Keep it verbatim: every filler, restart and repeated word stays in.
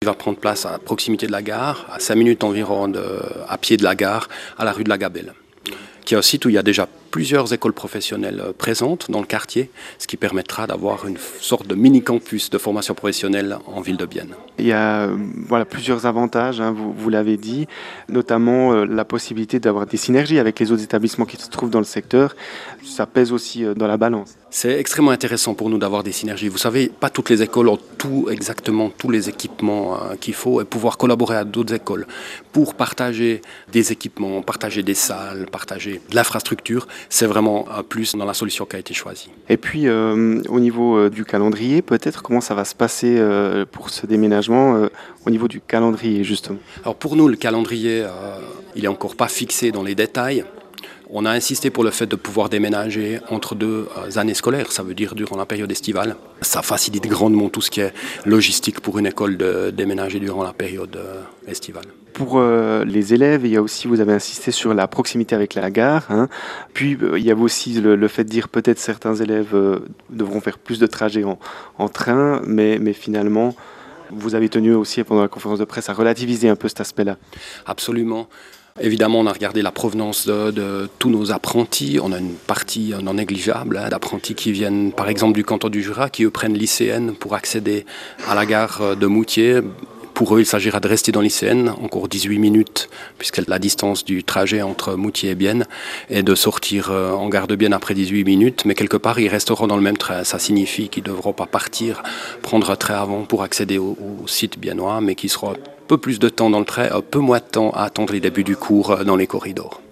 Il va prendre place à proximité de la gare, à cinq minutes environ de, à pied de la gare, à la rue de la Gabelle, qui est un site où il y a déjà plusieurs écoles professionnelles présentes dans le quartier, ce qui permettra d'avoir une sorte de mini-campus de formation professionnelle en ville de Bienne. Il y a euh, voilà, plusieurs avantages, hein, vous, vous l'avez dit, notamment euh, la possibilité d'avoir des synergies avec les autres établissements qui se trouvent dans le secteur. Ça pèse aussi euh, dans la balance. C'est extrêmement intéressant pour nous d'avoir des synergies. Vous savez, pas toutes les écoles ont tout, exactement tous les équipements euh, qu'il faut et pouvoir collaborer à d'autres écoles pour partager des équipements, partager des salles, partager de l'infrastructure. C'est vraiment un plus dans la solution qui a été choisie. Et puis, euh, au niveau euh, du calendrier, peut-être, comment ça va se passer euh, pour ce déménagement euh, au niveau du calendrier, justement? Alors pour nous, le calendrier, euh, il n'est encore pas fixé dans les détails. On a insisté pour le fait de pouvoir déménager entre deux années scolaires, ça veut dire durant la période estivale. Ça facilite grandement tout ce qui est logistique pour une école de déménager durant la période estivale. Pour euh, les élèves, il y a aussi, vous avez insisté sur la proximité avec la gare. Hein. Puis euh, il y a aussi le, le fait de dire peut-être certains élèves euh, devront faire plus de trajets en, en train, mais, mais finalement, vous avez tenu aussi pendant la conférence de presse à relativiser un peu cet aspect-là. Absolument. Évidemment, on a regardé la provenance de, de tous nos apprentis. On a une partie non négligeable hein, d'apprentis qui viennent, par exemple, du canton du Jura, qui eux prennent l'I C N pour accéder à la gare de Moutier. Pour eux, il s'agira de rester dans l'I C N, encore dix-huit minutes, puisque la distance du trajet entre Moutier et Bienne, et de sortir en gare de Bienne après dix-huit minutes. Mais quelque part, ils resteront dans le même train. Ça signifie qu'ils ne devront pas partir, prendre un train avant pour accéder au, au site biennois, mais qu'ils seront un peu plus de temps dans le train, un peu moins de temps à attendre les débuts du cours dans les corridors.